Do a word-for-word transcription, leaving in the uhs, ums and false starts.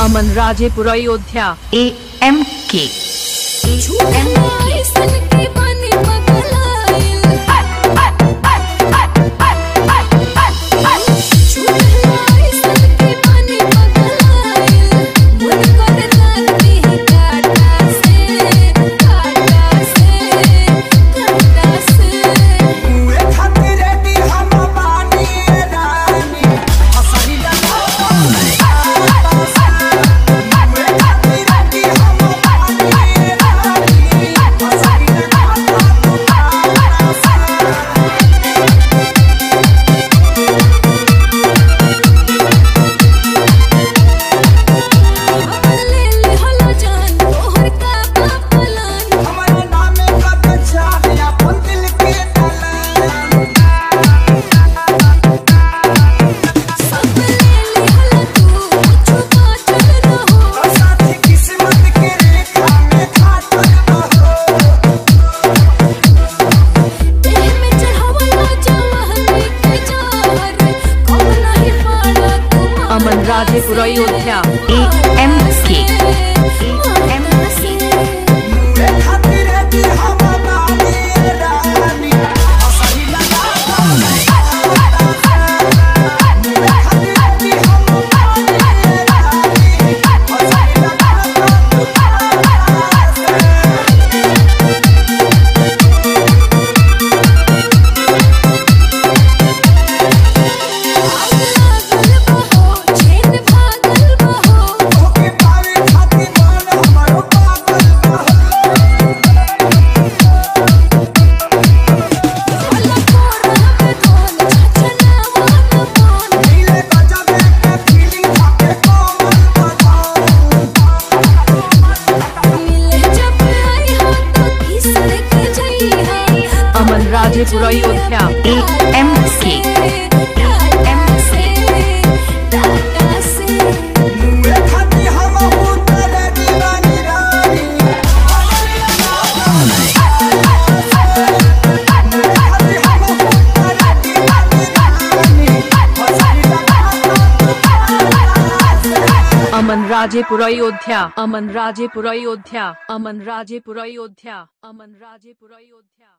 Aman Rajepur Ayodhya. A M K Aman Rajepur Ayodhya. A M K Aman Rajepur Ayodhya. A M K Aman Rajepur Ayodhya. Aman Rajepur Ayodhya. Aman Rajepur Ayodhya. Aman Rajepur Ayodhya.